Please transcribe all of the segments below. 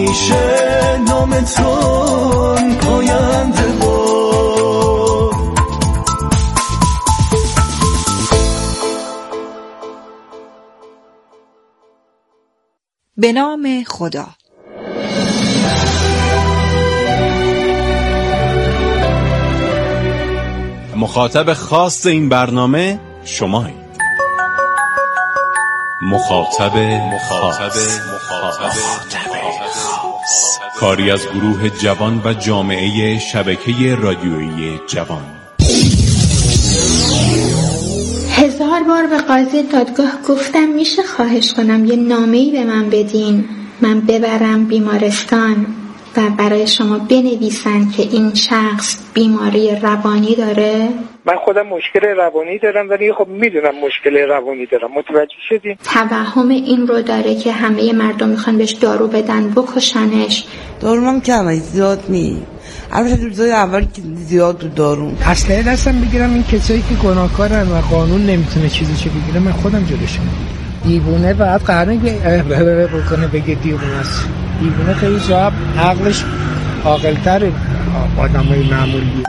همیشه نامتون پاینده بود. به نام خدا. مخاطب خاص این برنامه شمایید. مخاطب خاص. کاری از گروه جوان و جامعه شبکه رادیویی جوان. 1000 بار به قاضی دادگاه گفتم میشه خواهش کنم یه نامه‌ای به من بدین من ببرم بیمارستان و برای شما بنویسن که این شخص بیماری روانی داره. من خودم مشکل روانی دارم ولی خب میدونم مشکل روانی دارم. متوجه شدین؟ توهم این رو داره که همه مردم میخوان بهش دارو بدن بکشنش. داروم کمه زیاد نی. البته روزای اول که زیاد تو دارون اصلا دستم بگیرم این کسایی که گناهکارن و قانون نمیتونه چیزی بگیره من خودم جلوشم. دیوونه باید قرنه بکنه بگه دیوونه است. دیوونه خیلی شب عقلش عاقل‌تره آدمای معمولی.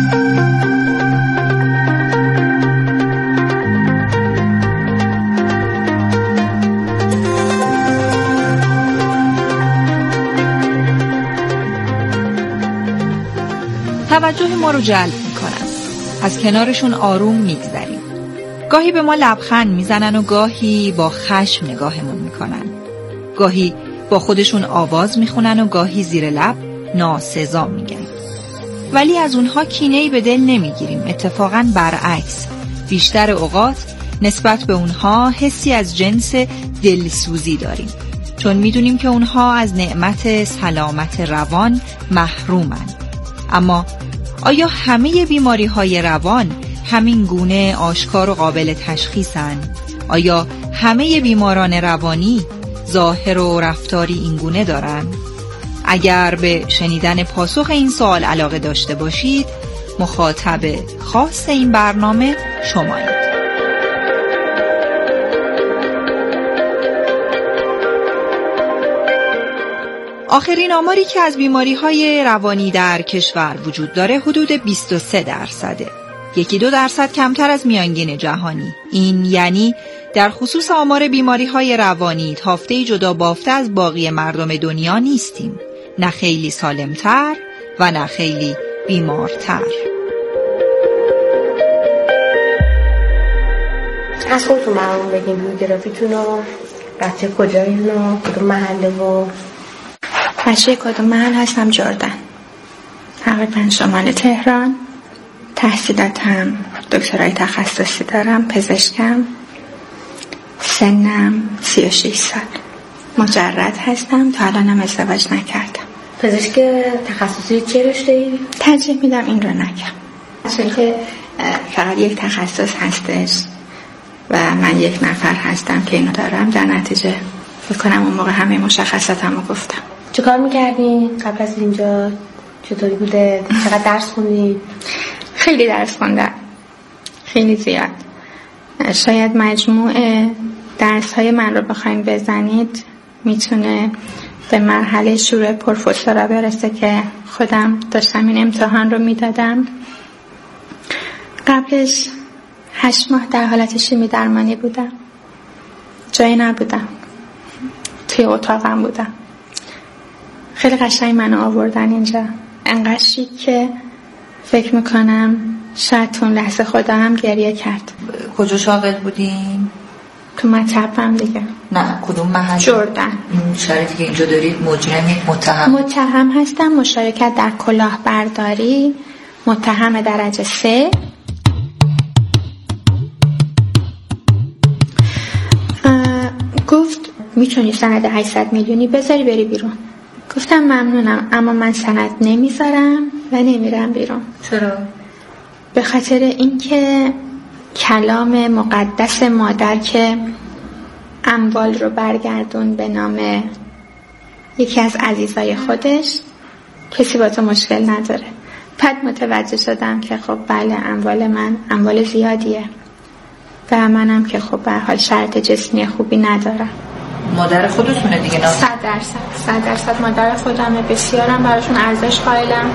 توجه ما رو جلب میکنن. از کنارشون آروم میگذریم. گاهی به ما لبخند میزنن و گاهی با خشم نگاهمون میکنن. گاهی با خودشون آواز میخونن و گاهی زیر لب ناسزا میگن. ولی از اونها کینه‌ای به دل نمیگیریم. اتفاقاً برعکس. بیشتر اوقات نسبت به اونها حسی از جنس دلسوزی داریم. چون میدونیم که اونها از نعمت سلامت روان محرومن. اما آیا همه بیماری‌های روان همین گونه آشکار و قابل تشخیصن؟ آیا همه بیماران روانی ظاهر و رفتاری این گونه دارن؟ اگر به شنیدن پاسخ این سوال علاقه داشته باشید، مخاطب خاص این برنامه شمایید. آخرین آماری که از بیماری‌های روانی در کشور وجود داره حدود 23%. 1-2% کمتر از میانگین جهانی. این یعنی در خصوص آمار بیماری‌های روانی تافته‌ای جدا بافته از باقی مردم دنیا نیستیم. نه خیلی سالمتر و نه خیلی بیمارتر. از خودتون معلوم بگیم بیوگرافیتون رو، بچه کجایین و کدوم محله و بچه کدوم محل هستم؟ جردن، تقریبا شمال تهران. تحصیلاتم دکترای تخصصی دارم، پزشکم. سنم 36 سال. مجرد هستم، تا الانم ازدواج نکردم. پزشک تخصصی چه رشته‌ای؟ ترجیح میدم این رو نگم، چون که فقط یک تخصص هستش و من یک نفر هستم که اینو دارم. در نتیجه فکر کنم اون موقع همه مشخصاتمو گفتم. چه کار میکردین قبل از اینجا؟ چطوری بوده؟ چقدر درس خوندی؟ خیلی درس خوندم، خیلی زیاد. شاید مجموع درس‌های من رو بخوایم بزنید میتونه به مرحله شروع پروفسورا برسه که خودم داشتم این امتحان رو میدادم. قبلش 8 ماه در حالت شیمی درمانی بودم، جایی نبودم، توی اتاقم بودم. خیلی قشنگ منو آوردن اینجا، انقدر شیک که فکر میکنم شاید تو اون لحظه خدا هم گریه کرد. کجا شاغل بودین؟ تو مطبم دیگه. نه کدوم محل؟ جردن. این شرایطی که اینجا دارید مجرم یک متهم هستم، مشارکت در کلاهبرداری، متهم درجه 3. گفت میتونی سند 800 میلیونی بذاری بری بیرون. گفتم ممنونم، اما من سند نمیذارم و نمیرم بیرون. چرا؟ به خاطر اینکه کلام مقدس مادر که اموال رو برگردون به نام یکی از عزیزای خودش، کسی با تو مشکل نداره. بعد متوجه شدم که خب بله، اموال من اموال زیادیه و منم که خب به هر حال شرط جسمی خوبی ندارم. مادر خودتونه دیگه؟ نه 100% مادر خودمه. بسیارم براشون ارزش قائلم.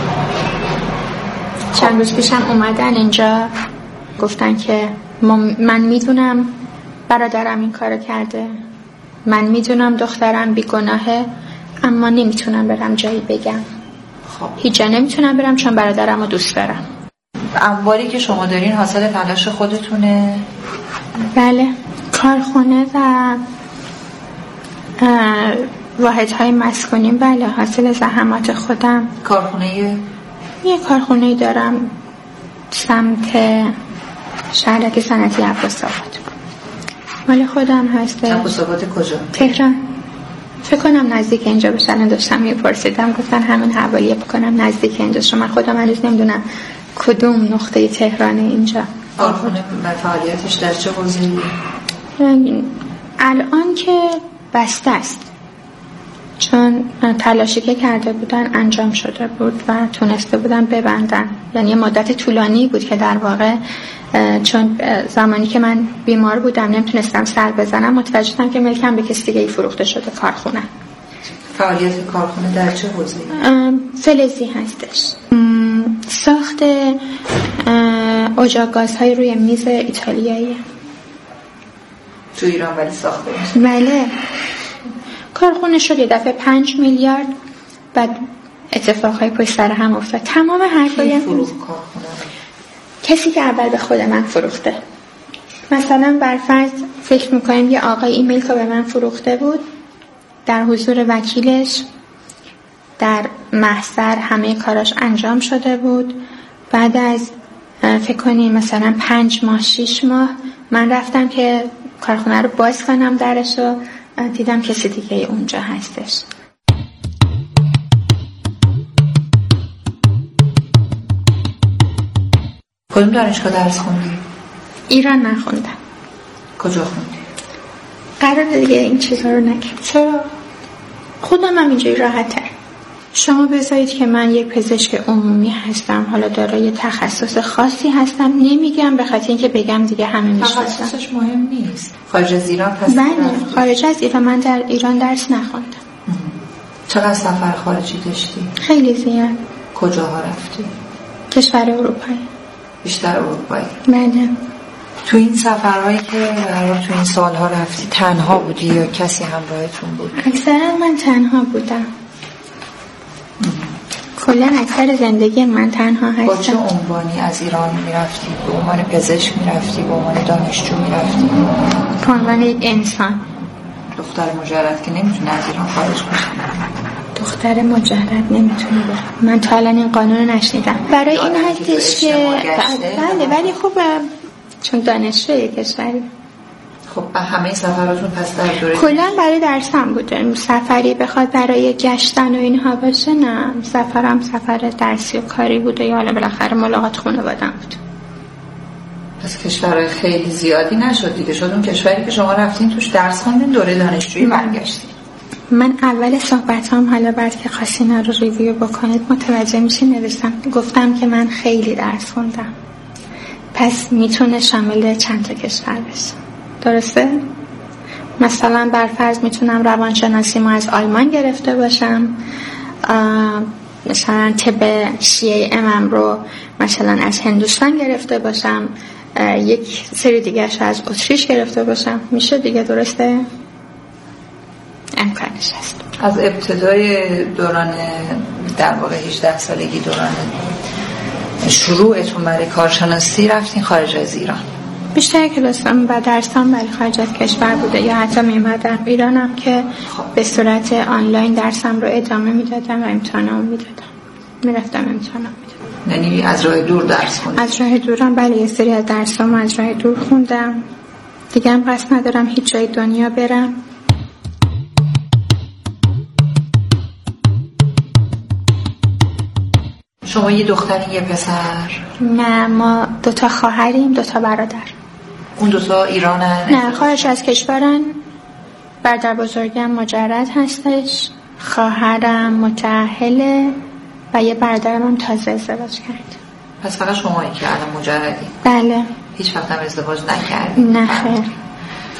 چند روز پیشم اومدن اینجا گفتن که من میدونم برادرم این کارو کرده، من میدونم دخترم بیگناهه، اما نمیتونم برم جایی بگم. خب هیچ جا نمیتونم برم چون برادرم رو دوست دارم. اموالی که شما دارین حاصل تلاش خودتونه؟ بله، کارخونه و واحدهای مسکونیم بله حاصل زحمات خودم. یه کارخونه دارم سمت شهرک صنعتی عباس‌آباد، مال خودم هست. عباس‌آباد کجا؟ تهران. فکر کنم نزدیک اینجا بشن. داشتم میپرسیدم گفتن همین حوالیه، بکنم نزدیک اینجا. من خودم هنوز نمیدونم کدوم نقطه تهران اینجا. کارخونه فعالیتش در چه حوزه‌ای؟ الان که بسته است، چون تلاشی که کرده بودن انجام شده بود و تونسته بودن ببندن. یعنی یه مدت طولانی بود که در واقع چون زمانی که من بیمار بودم نمیتونستم سر بزنم، متوجه شدم که ملکم به کسی دیگه ای فروخته شده کارخونه. فعالیت کارخونه در چه حوزه‌ای؟ فلزی هستش. ساخت اجاق گازهای روی میز ایتالیایی تو ایران ولی ساخته میشه؟ بله. کارخونه شد یه دفعه 5 میلیارد. بعد اتفاقهای پشت سر هم افتاد. تمام حرفای کسی که اول به خود من فروخته. مثلا برفرض فکر میکنیم یه آقای ایمیل که به من فروخته بود، در حضور وکیلش در محضر همه کاراش انجام شده بود. بعد از فکر کنیم مثلا 5 ماه 6 ماه من رفتم که کارخونه رو باز کنم درش و دیدم کسی دیگه اونجا هستش. کدوم دانشگاه درس خوندی؟ ایران نخوندم. کجا خوندی؟ قرار دیگه این چیزها رو نکنم. چرا؟ خودم هم اینجایی راحت تر. شما بذارید که من یک پزشک عمومی هستم، حالا دارای تخصص خاصی هستم، نمیگم به خاطر اینکه بگم دیگه همه میشناسن. تخصصش مهم نیست. خارج از ایران پس؟ بله خارج از ایران. من در ایران درس نخوندم. چقدر سفر خارجی داشتی؟ خیلی زیاد. کجاها رفتی؟ کشور اروپایی. بیشتر اروپایی؟ بله. تو این سفرهایی که تو این سالها رفتی تنها بودی یا کسی همراهتون بود؟ اکثرا من تنها بودم. کلا اکثر زندگی من تنها هستم. با چه عنوانی از ایران میرفتی؟ به عنوان پزشک میرفتی؟ به عنوان دانشجو میرفتی؟ به عنوان یک انسان. دختر مجرد که نمیتونه از ایران خارج بشه. دختر مجرد نمیتونه بره. من تا الان این قانون رو نشنیدم. برای این هستش که بله ولی خب چون دانشجوی کشوری. خب همه سفراتون پس در دوره کلا برای درسم بوده. سفری بخواد برای گشتن و اینها باشه نه. سفرم سفر درسی و کاری بوده یا حالا بالاخره ملاقات خانواده‌ام بود. پس کشورهای خیلی زیادی نشد دیگه. شد اون کشوری که شما رفتین توش درس خوندین دوره دانشجویی برگشتین. من اول صحبتام حالا بعد که خواستین رو ریویو بکنید متوجه میشین نوشتم گفتم که من خیلی درس خوندم. پس میتونه شامل چند تا کشور بشه. درسته؟ مثلا برفرض میتونم روانشناسی ما از آلمان گرفته باشم، مثلا طب CAM رو مثلا از هندوستان گرفته باشم، یک سری دیگرش از اتریش گرفته باشم. میشه دیگه درسته؟ امکانش هست. از ابتدای دوران در واقع 18 سالگی دوران شروعتون برای کارشناسی رفتین خارج از ایران؟ بیشتر کلاسام و درسام برای خارج از کشور بوده یا حتی میمدم ایرانم که به صورت آنلاین درسم رو ادامه میدادم و امتحانم میدادم. میرفتم امتحانم میدادم. یعنی از راه دور درس خوندم؟ از راه دورم بله. یه سری از درسام از راه دور خوندم. دیگه هم قصد ندارم هیچ جای دنیا برم. شما یه دختر یه پسر؟ نه ما 2 خواهریم 2 برادر. اون 2 ایرانن؟ نه خارج از کشورن. برادر بزرگم مجرد هستش، خواهرم متأهله و یه برادرم هم تازه ازدواج کرد. پس فقط شمایی که الان مجردی؟ بله. هیچ وقت هم ازدواج نکردی؟ نه خیر.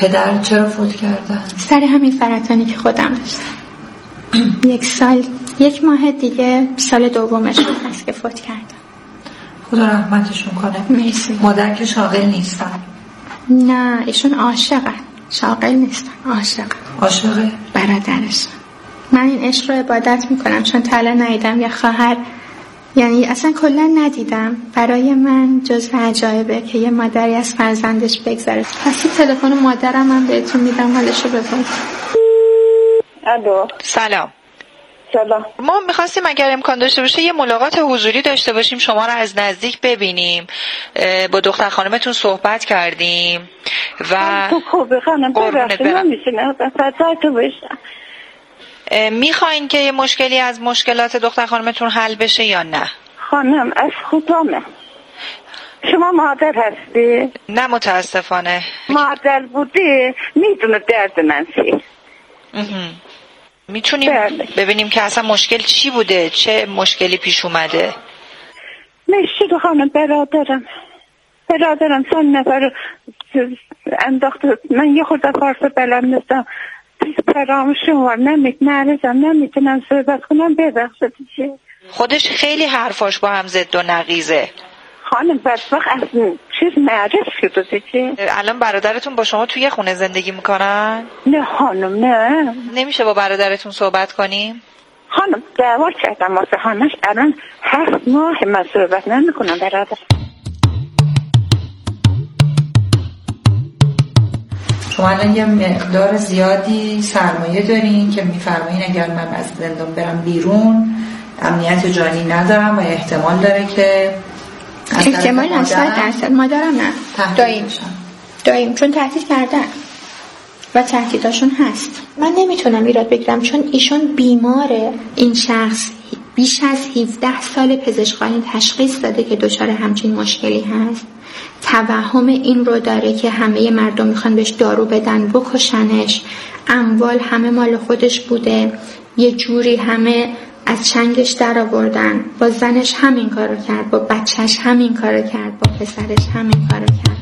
پدر چرا فوت کردن؟ سر همین سرطانی که خودم داشتم. 1 ماه دیگه سال دومش هست که فوت کردم. خدا رحمتشون کنه. مرسی. مادر که شاغل نیستن؟ نه ایشون عاشقن، شاغل نیستن، عاشقن. عاشقه؟ برادرش. من این عشق رو عبادت میکنم چون تا الان ندیدم یه خواهر، یعنی اصلا کلا ندیدم. برای من جزو عجایبه که یه مادری از فرزندش بگذره. پس تلفن مادرم من بهتون میدم، حالشو بپرسید. الو. سلام. سلام. ما میخواستیم اگر امکان داشته باشه یه ملاقات حضوری داشته باشیم، شما رو از نزدیک ببینیم. با دختر خانمتون صحبت کردیم و خوبه خانم ببخشید نمیشینه فضایتو بشم. میخواین که یه مشکلی از مشکلات دختر خانمتون حل بشه یا نه؟ خانم از خودمه. شما مادر هستی؟ نه متاسفانه. مادر بودی میدونه درد من چیه. میتونیم ببینیم که اصلا مشکل چی بوده، چه مشکلی پیش اومده؟ نشید خانم برادرم 3 نفر انداخت. من یه خورده فارس بلد نیستم، فراموشم نمیتونم صحبت کنم. ببخشید چیه. خودش خیلی حرفاش با هم زد و نقیزه. خانم بدبخت از چیز معرف شده چی؟ الان برادرتون با شما توی خونه زندگی میکنن؟ نه خانم نه. نمیشه با برادرتون صحبت کنیم؟ خانم دعوا کردم واسه خانمش، الان 7 ماه من صحبت نمیکنم برادر. شما الان یه مقدار زیادی سرمایه دارین که میفرمایین اگر من از زندان برم بیرون امنیت جانی ندارم و احتمال داره که احتمال 100% مادرم نه دایم چون تهدید کردن و تهدیداشون هست. من نمیتونم ایراد بگیرم چون ایشون بیماره. این شخص بیش از 17 سال پزشکانی تشخیص داده که دچار همچین مشکلی هست. توهم این رو داره که همه مردم میخوان بهش دارو بدن بکشنش. اموال همه مال خودش بوده، یه جوری همه از چنگش در آوردن. با زنش همین کارو کرد، با بچهش همین کارو کرد، با پسرش همین کارو کرد.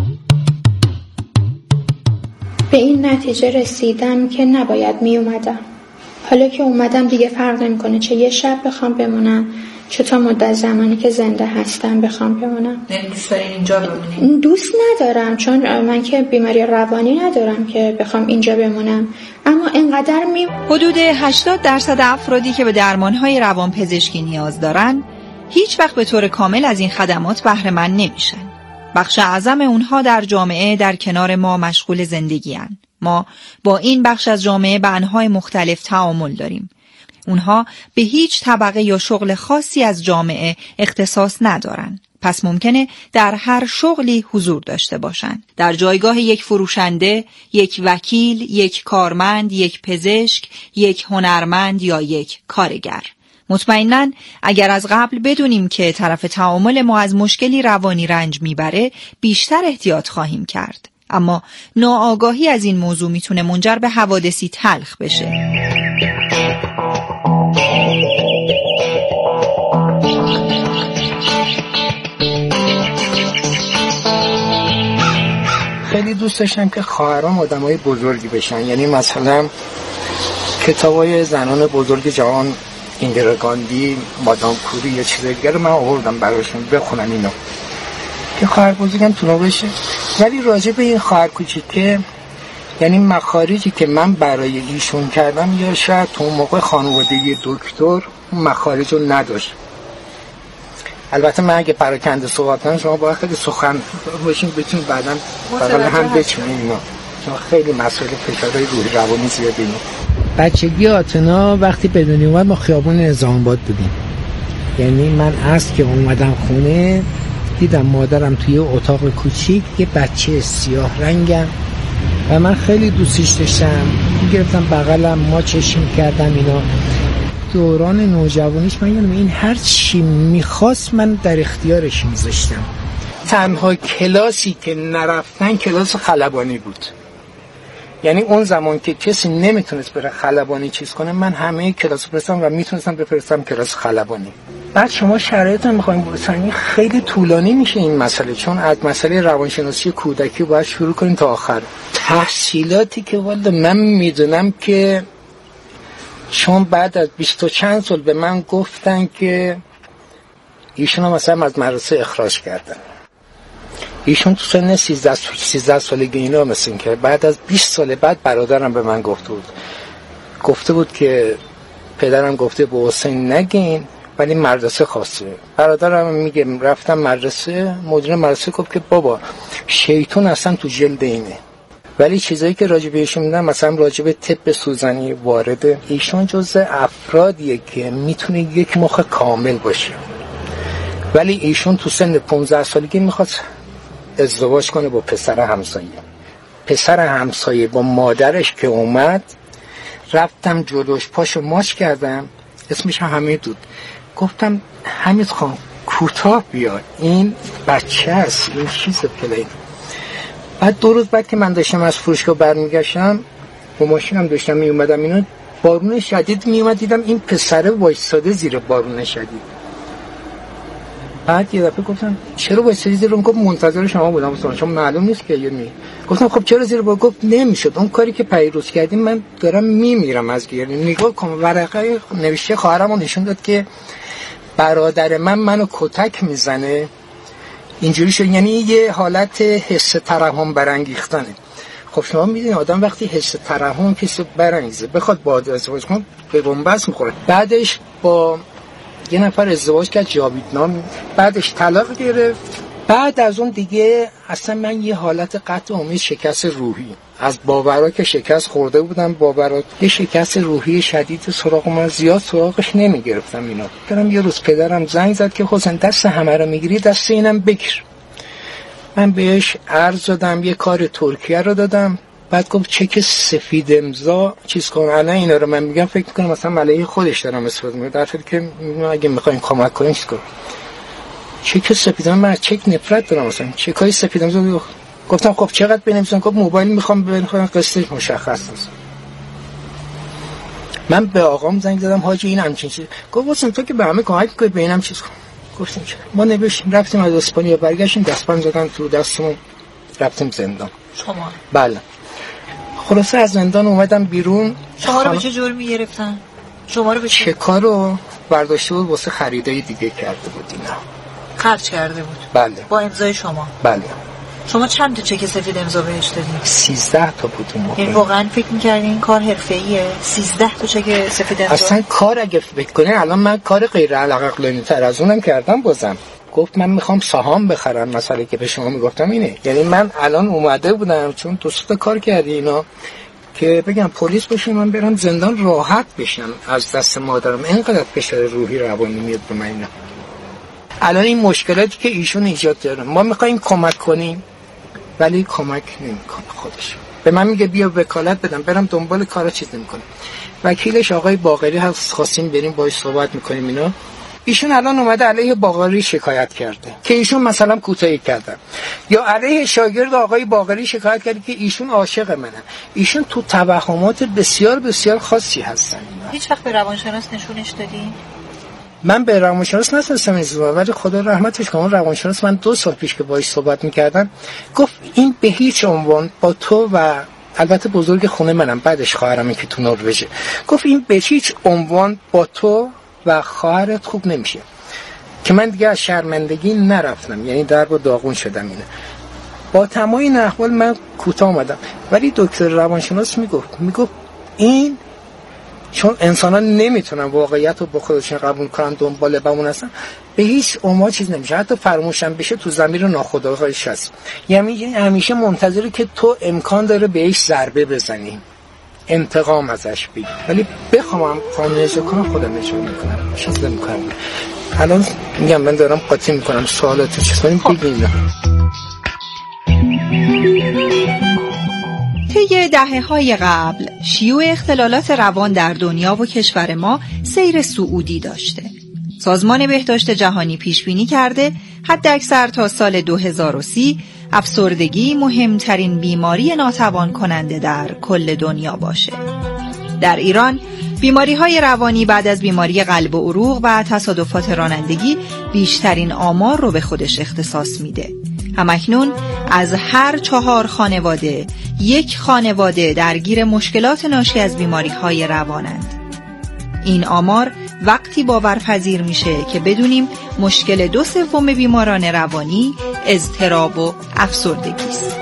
به این نتیجه رسیدم که نباید می اومدم. حالا که اومدم دیگه فرق نمیکنه چه یه شب بخوام بمونم چه تا مدت زمانی که زنده هستم بخوام بمونم. دوست دارین اینجا بمونین؟ دوست ندارم چون من که بیماری روانی ندارم که بخوام اینجا بمونم، اما اینقدر حدود 80% افرادی که به درمانهای روانپزشکی نیاز دارن هیچ وقت به طور کامل از این خدمات بهره مند نمیشن. بخش اعظم اونها در جامعه در کنار ما مشغول زندگی‌اند. ما با این بخش از جامعه به انواع مختلف تعامل داریم. اونها به هیچ طبقه یا شغل خاصی از جامعه اختصاص ندارن. پس ممکنه در هر شغلی حضور داشته باشن. در جایگاه یک فروشنده، یک وکیل، یک کارمند، یک پزشک، یک هنرمند یا یک کارگر. مطمئناً اگر از قبل بدونیم که طرف تعامل ما از مشکلی روانی رنج میبره بیشتر احتیاط خواهیم کرد. اما ناآگاهی از این موضوع میتونه منجر به حوادثی تلخ بشه. خیلی دوست داشتم که خواهرام آدمای بزرگی بشن، یعنی مثلا کتابای زنان بزرگ جهان، ایندرا گاندی، مادام کوری یا چیز دیگه رو من آوردم براشون بخونن اینو که خواهر بزرگم تو بشه. ولی راجع به این خواهر کوچیکه، یعنی مخارجی که من برای ایشون کردم یا شاید تو موقع خانواده دکتر مخارج رو نداشت. البته من اگه پراکنده صحبت کنم شما باید خیلی سخن باشین بتونید بعداً بغل هم بچینید اینا، چون خیلی مسئله فشارهای روحی روانی زیاده اینا. بچگی آتنا وقتی بدونی اومد ما خیابون نظام آباد بودیم، یعنی من از که اومدم خونه دیدم مادرم توی اتاق کوچیک یه بچه سیاه رنگم و من خیلی دوستش داشتم، میگرفتم بغلم، ما چشم کردم اینا. دوران نوجوانیش من یادم این هر چی میخواست من در اختیارش میذاشتم. تنها کلاسی که نرفتن کلاس خلبانی بود، یعنی اون زمان که کسی نمیتونست بره خلبانی چیز کنه من همه کلاس بفرستم و میتونستم بفرستم کلاس خلبانی. بعد شما شرایط رو میخوایم برسونید خیلی طولانی میشه این مسئله، چون از مسئله روانشناسی کودکی باید شروع کنیم تا آخر. تحصیلاتی که والا من میدونم که چون بعد از 20 و چند سال به من گفتن که ایشون هم مثلا از مدرسه اخراج کردن. ایشون تو سن 13 سالگی اینا مثلا که بعد از 20 سال بعد برادرم به من گفته بود که پدرم گفته به حسین نگین ولی مدرسه خواسته. برادرم میگه رفتم مدرسه، مدیر مدرسه گفت که بابا شیطون اصلا تو جلد اینه. ولی چیزایی که راجع بهشون میدن مثلا راجع به طب سوزنی وارده، ایشون جزء افرادیه که میتونه یک مخ کامل باشه. ولی ایشون تو سن 15 سالگی میخواد ازدواج کنه با پسر همسایه با مادرش که اومد، رفتم جلوش پاشو ماچ کردم، اسمش هم حمید بود. گفتم حمید خان کوتاه بیا، این بچه است، این چیز پلی. بعد 2 روز بعد که من داشتم از فروشگاه برمیگشتم با ماشینم داشتم می اومدم، اینا بارون شدید می اومد، دیدم این پسره وایساده زیر بارون شدید. بعد یه دفعه گفتم چرا وایسادی زیر؟ گفت منتظر شما بودم چون معلوم نیست که یعنی. گفتم خب چرا زیر بارون؟ گفت نمیشد، اون کاری که پیروز کردیم من دارم میمیرم از گریه. نگاه کن ورقه نوشته خواهرمون نشون داد که برادر منو کتک میزنه. اینجوری شد، یعنی یه حالت حس ترحم برانگیختنه. خب شما میدونید آدم وقتی حس ترحم کسی برانگیزه بخواد با ازدواج کنه به بنبست میخوره. بعدش با یه نفر ازدواج کرد جاوید نام، بعدش طلاق گرفت. بعد از اون دیگه اصلا من یه حالت قطع امید، شکست روحی از باورا که شکست خورده بودم، باورا یه شکست روحی شدید سراغ من، زیاد سراغش نمیگرفتم. اینا برم یه روز پدرم زنگ زد که حسین دست همه رو میگیری دست اینم بگیر. من بهش عرض دادم، یه کار ترکیه رو دادم. بعد گفت چک سفید امضا چیز کن. الان اینا رو من میگم فکر میکنم مثلا علیه خودش دارم استفاده میکنم، در حالی که اگه میخواین کمک کنین چیز کن. چک سفید من چک نفرت دارم، مثلا چکای سفید امضا. گفتم خب چقدر بنویسم؟ گفت موبایل میخوام بنویسم قسطش مشخص نیست. من به آقام زنگ زدم حاجی این همچین چیز. گفت واسه تو که به همه کمک می‌کنی به اینم چیز کن. گفتم چه؟ ما نوشتیم رفتیم از اسپانیا برگشتیم، دستبند زدن تو دستمون رفتیم زندان. شما؟ بله. خلاصه از زندان اومدم بیرون. شما رو به چه جرمی گرفتن؟ شما رو به چه کارو برداشته بود واسه خریدای دیگه کرده بود اینا. خرج کرده بود. بله. با امضای شما. بله. شما چند تا چک سفید امضا بهش دادین؟ 13 تا بود اون موقع. این واقعا فکر می‌کردین این کار حرفه‌ایه؟ 13 تا چک سفید امضا. اصلا کار اگه فکر کنین الان من کار غیر علاقه‌تر از اونم کردم بازم. گفت من میخوام سهام بخرم، مسئله که به شما میگفتم اینه. یعنی من الان اومده بودم چون 2 تا کار کردی اینا که بگم پلیس بشم من برم زندان راحت بشم از دست مادرم. اینقدر فشار روحی روانی میاد به من اینا. الان این مشکلاتی که ایشون ایجاد داره ما میخوایم کمک کنیم ولی کمک نمیکنه. خودش به من میگه بیا وکالت بدم، برم دنبال کارا چیز نمیکنه. وکیلش آقای باقری هست، خواستیم بریم باهاش صحبت میکنیم اینا. ایشون الان اومده علیه باقری شکایت کرده که ایشون مثلا کوتاهی کرده، یا علیه شاگرد آقای باقری شکایت کرده که ایشون عاشق منن. ایشون تو توهمات بسیار بسیار خاصی هستن. هیچ وقت به روانشناس نشونش دادی؟ من به روانشناس نرسیدم ازدواج، ولی خدا رحمتش کنه روانشناس من 2 سال پیش که باهاش صحبت میکردم گفت این به هیچ عنوان با تو و البته بزرگ خونه منم بعدش خواهرم که تو نروژه، گفت این به هیچ عنوان با تو و خواهرت خوب نمیشه. که من دیگه از شرمندگی نرفتم، یعنی درب و داغون شدم. اینه با تمام این احوال من کوتاه اومدم. ولی دکتر روانشناس میگفت این چون انسان‌ها نمیتونن واقعیت رو با خودشون قبول کنن، دنبال بمون هستن، به هیچ عنوان چیز نمیشه. حتی فراموشم بشه تو ضمیر ناخودآگاهش هست. یعنی همیشه منتظره که تو امکان داره بهش ضربه بزنی، انتقام ازش بگیری. ولی بخوام قانون اجرا کنم خودم اجرا میکنم، چیز نمیکنم. الان میگم من دارم قاطی میکنم، سوالات چیز کنیم بگیم. طی دهه‌های قبل شیوع اختلالات روان در دنیا و کشور ما سیر صعودی داشته. سازمان بهداشت جهانی پیشبینی کرده حداکثر تا سال 2030 افسردگی مهمترین بیماری ناتوان کننده در کل دنیا باشه. در ایران بیماری‌های روانی بعد از بیماری قلب و عروق و تصادفات رانندگی بیشترین آمار رو به خودش اختصاص میده. همکنون از هر 4 خانواده 1 خانواده درگیر مشکلات ناشی از بیماری‌های روانند. این آمار وقتی باورپذیر میشه که بدونیم مشکل 2/3 بیماران روانی اضطراب و افسردگی است.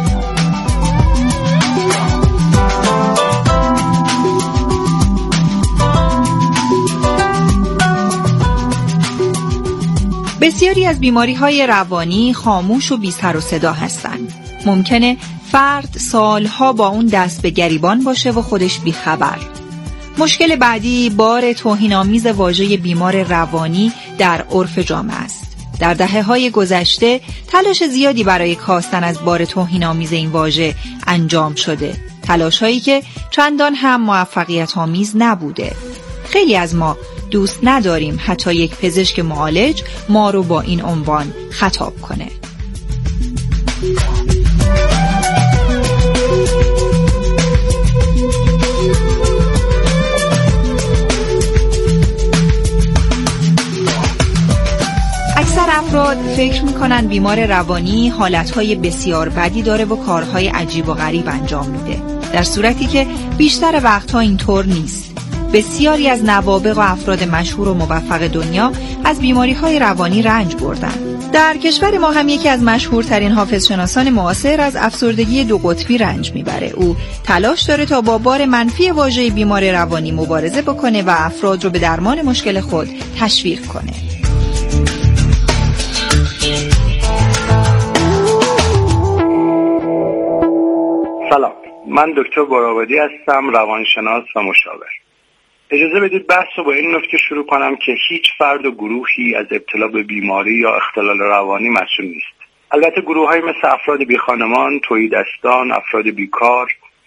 بسیاری از بیماری‌های روانی خاموش و بی سر و صدا هستند. ممکنه فرد سالها با اون دست به گریبان باشه و خودش بیخبر. مشکل بعدی بار توهین‌آمیز واژه بیمار روانی در عرف جامعه است. در دهه‌های گذشته تلاش زیادی برای کاستن از بار توهین‌آمیز این واژه انجام شده. تلاش‌هایی که چندان هم موفقیت‌آمیز نبوده. خیلی از ما دوست نداریم حتی یک پزشک معالج ما رو با این عنوان خطاب کنه. اکثر افراد فکر میکنن بیمار روانی حالتهای بسیار بدی داره و کارهای عجیب و غریب انجام میده، در صورتی که بیشتر وقتها اینطور نیست. بسیاری از نوابغ و افراد مشهور و موفق دنیا از بیماری‌های روانی رنج بردن. در کشور ما هم یکی از مشهورترین حافظشناسان معاصر از افسردگی 2 قطبی رنج میبره. او تلاش داره تا با بار منفی واژه بیمار روانی مبارزه بکنه و افراد رو به درمان مشکل خود تشویق کنه. سلام، من دکتر براودی هستم، روانشناس و مشاور. اجازه بدید بحث رو با این نکته شروع کنم که هیچ فرد و گروهی از ابتلا به بیماری یا اختلال روانی مسئول نیست. البته گروه‌های مثل افراد بی خانمان، تهیدستان، افراد بیکار،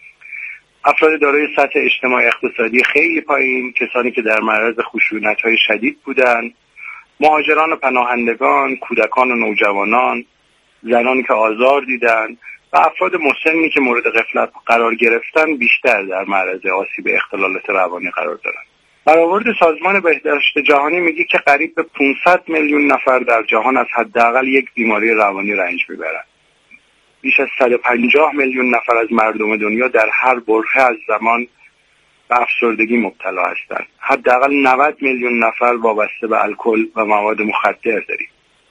افراد دارای سطح اجتماعی اقتصادی خیلی پایین، کسانی که در معرض خشونت‌های شدید بودند، مهاجران و پناهندگان، کودکان و نوجوانان، زنانی که آزار دیدند و افراد مسنی که مورد غفلت قرار گرفتن بیشتر در معرض آسیب اختلالات روانی قرار دارند. برآورد سازمان بهداشت جهانی میگه که قریب به 500 میلیون نفر در جهان از حداقل یک بیماری روانی رنج میبرند. بیش از 150 میلیون نفر از مردم دنیا در هر برهه از زمان به افسردگی مبتلا هستند. حداقل 90 میلیون نفر وابسته به الکل و مواد مخدر داریم.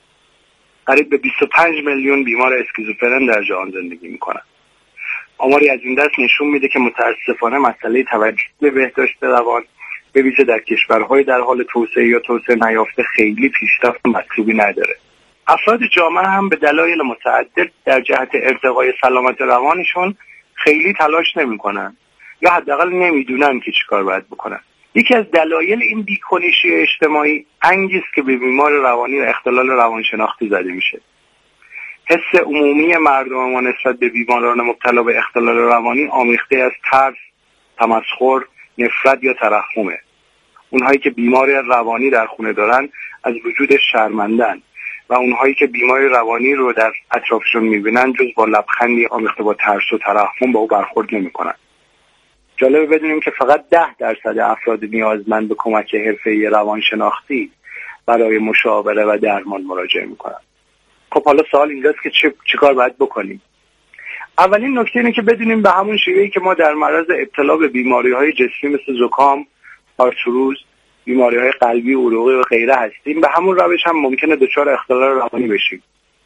قریب به 25 میلیون بیمار اسکیزوفرن در جهان زندگی میکنند. آماری از این دست نشون میده که متاسفانه مسئله توجه به بهداشت روان به ویژه در کشورهای در حال توسعه یا توسعه نیافته خیلی پیشرفت مطلوبی نداره. افراد جامعه هم به دلایل متعدد در جهت ارتقای سلامت روانشون خیلی تلاش نمیکنن یا حداقل نمیدونن که چیکار باید بکنن. یکی از دلایل این بی‌کنشی اجتماعی انگیز که به بیمار روانی و اختلال روانشناختی زده میشه. حس عمومی مردم ما نسبت به بیماران مبتلا به اختلال روانی آمیخته از ترس، تمسخر، نفرت یا ترحمه. اونهایی که بیمار روانی در خونه دارن از وجود شرمندن و اونهایی که بیمار روانی رو در اطرافشون میبینن جز با لبخندی آمیخته با ترس و ترحم با او برخورد نمیکنن. جالبه بدونیم که فقط 10% افراد نیازمند به کمک حرفه‌ای روانشناختی برای مشاوره و درمان مراجعه میکنن. خب حالا سوال اینجاست که چیکار باید بکنیم؟ اولین نکته اینه که بدونیم به همون شیوهی که ما در معرض ابتلا به بیماری‌های جسمی مثل زکام، آرتروز، بیماری‌های قلبی، عروقی و غیره هستیم، به همون روش هم ممکنه دچار اختلال روانی بشیم.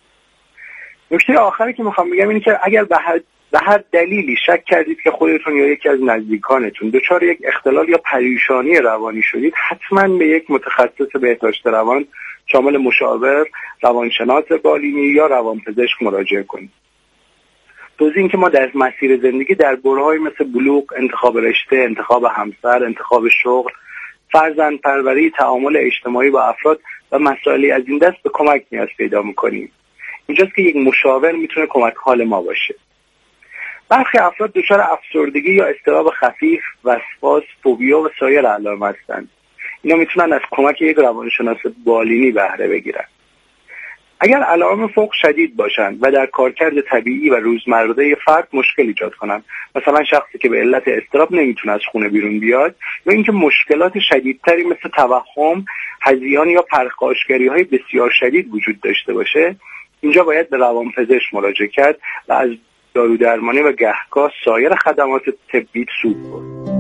نکته آخری که میخوام بگم اینه که اگر به هر دلیلی شک کردید که خودتون یا یکی از نزدیکانتون دچار یک اختلال یا پریشانی روانی شدید، حتما به یک متخصص بهداشت روان شامل مشاور، روانشناس بالینی یا روانپزشک مراجعه کنید. توضیح این که ما در مسیر زندگی در برهه‌های مثل بلوغ، انتخاب رشته، انتخاب همسر، انتخاب شغل، فرزند پروری، تعامل اجتماعی با افراد و مسائلی از این دست به کمک نیاز پیدا می‌کنیم. اینجاست که یک مشاور میتونه کمک حال ما باشه. برخی افراد دچار افسردگی یا اضطراب خفیف، وسواس، فوبیا و سایر علائم هستند. اینا میتونن از کمک یک روانشناس بالینی بهره بگیرن. اگر علائم فوق شدید باشند و در کارکرد طبیعی و روزمره فرد مشکل ایجاد کنند، مثلا شخصی که به علت اضطراب نمیتونه از خونه بیرون بیاد، یا اینکه مشکلات شدیدتری مثل توهم، هذیان یا پرخاشگری‌های بسیار شدید وجود داشته باشه، اینجا باید به روانپزشک مراجعه کرد و از دارو درمانی و گهگاه سایر خدمات طبی سود برد.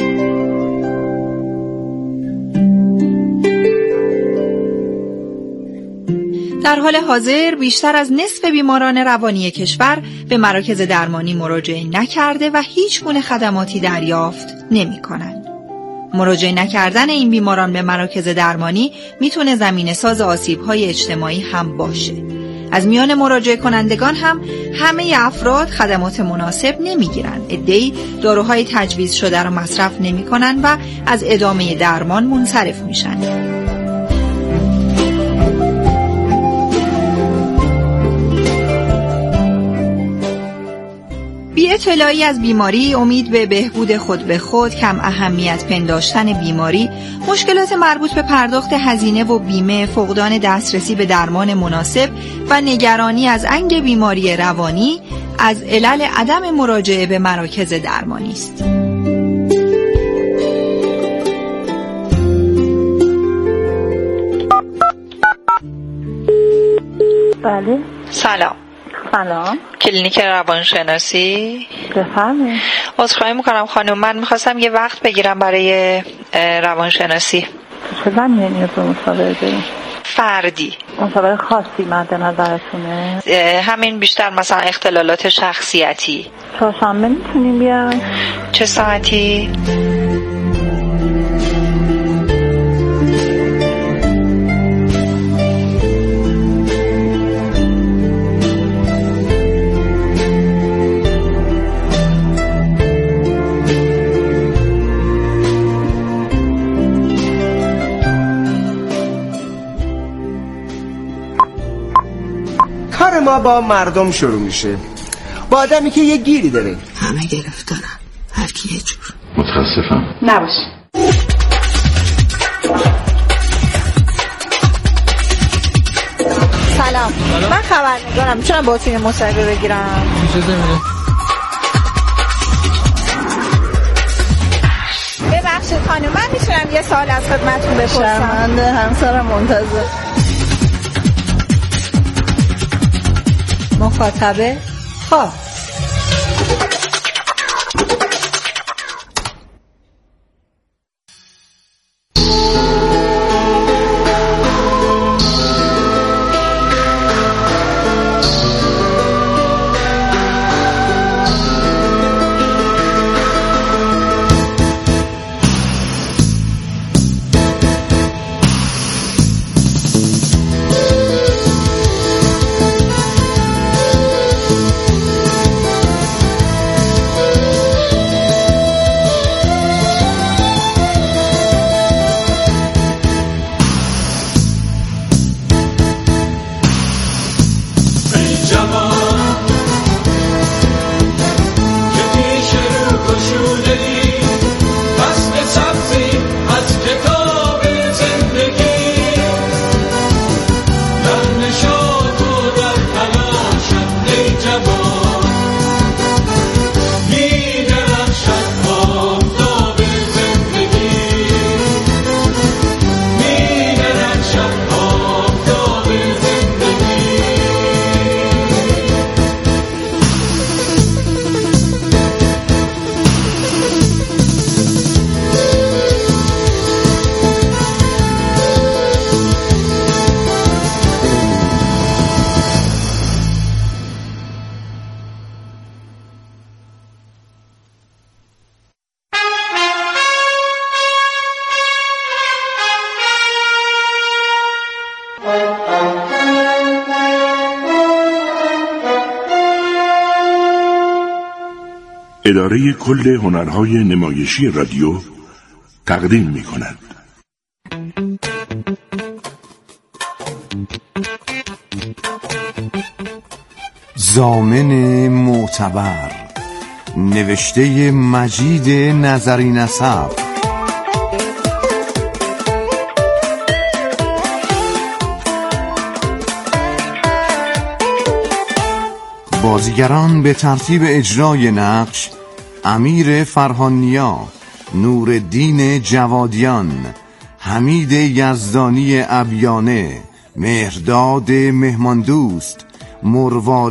در حال حاضر بیشتر از نصف بیماران روانی کشور به مراکز درمانی مراجعه نکرده و هیچ گونه خدماتی دریافت نمی‌کنند. مراجعه نکردن این بیماران به مراکز درمانی میتونه زمینه‌ساز آسیب‌های اجتماعی هم باشه. از میان مراجعه کنندگان هم همه افراد خدمات مناسب نمیگیرن. عده‌ای داروهای تجویز شده رو مصرف نمی‌کنن و از ادامه درمان منصرف میشن. بی اطلاعی از بیماری، امید به بهبود خود به خود، کم اهمیت پنداشتن بیماری، مشکلات مربوط به پرداخت هزینه و بیمه، فقدان دسترسی به درمان مناسب و نگرانی از انگ بیماری روانی از علل عدم مراجعه به مراکز درمانی است. بله. سلام. کلینیک روانشناسی؟ بفرمایید. عذرخواهی میکنم خانم، من میخواستم یه وقت بگیرم برای روانشناسی. چه زمینه نیاز به مشاوره داریم؟ فردی. مشاوره خاصی مد نظرتونه؟ همین بیشتر مثلا اختلالات شخصیتی. چهارشنبه میتونیم بیایم؟ چه ساعتی؟ کار ما با مردم شروع میشه، با آدمی که یه گیری داره. همه گرفتارن، هر کی یه جور. متاسفم. نباش. سلام. من خبرنگارم، میتونم با تیم مصاحبه بگیرم؟ ببخشید خانم، من میتونم یه سوال از خدمتتون بپرسم؟ شرمنده، همسرم منتظر. مخاطبه خواه. اداره کل هنرهای نمایشی رادیو تقدیم می‌کند. ضامن معتبر، نوشته مجید نظری نسب، بازیگران به ترتیب اجرای نقش: امیر فرهانیا، نورالدین جوادیان، حمید یزدانی ابیانه، مهرداد مهماندوست، مروارید